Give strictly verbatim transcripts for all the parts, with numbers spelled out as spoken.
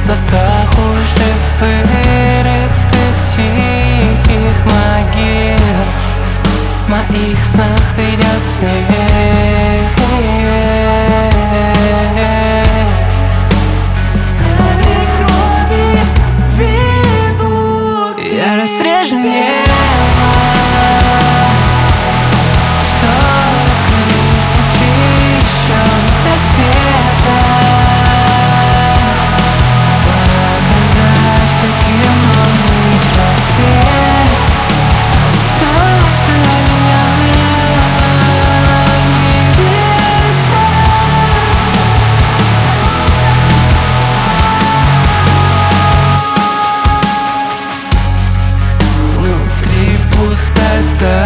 пустотах уже вырытых тихих могил в моих снах идет свет. Капли крови ведут. Я растрежу небо, чтобы открыть пути еще до света, показать, каким мог быть рассвет. Оставь тогда меня в небесах. Внутри пустота,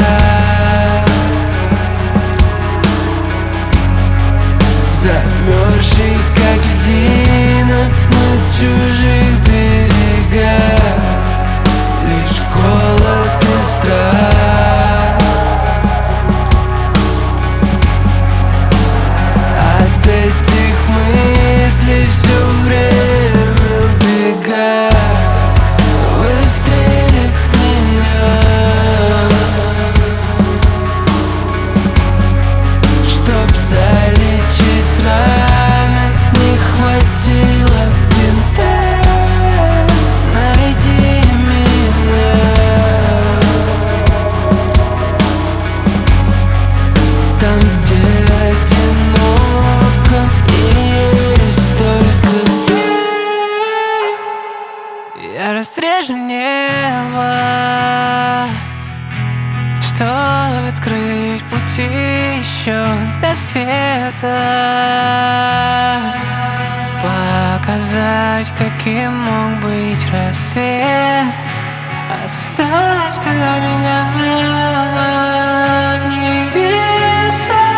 замерзший как льдина на чужих берегах. Лишь голод и страх. От этих мыслей все время убегаю. Выстрели в меня, чтоб залечить раны, не хватило бинта. Найди меня там, где одиноко и есть только я. Я растрежу небо, чтобы открыть пути еще для света, показать, каким мог быть рассвет. Оставь тогда меня в небесах.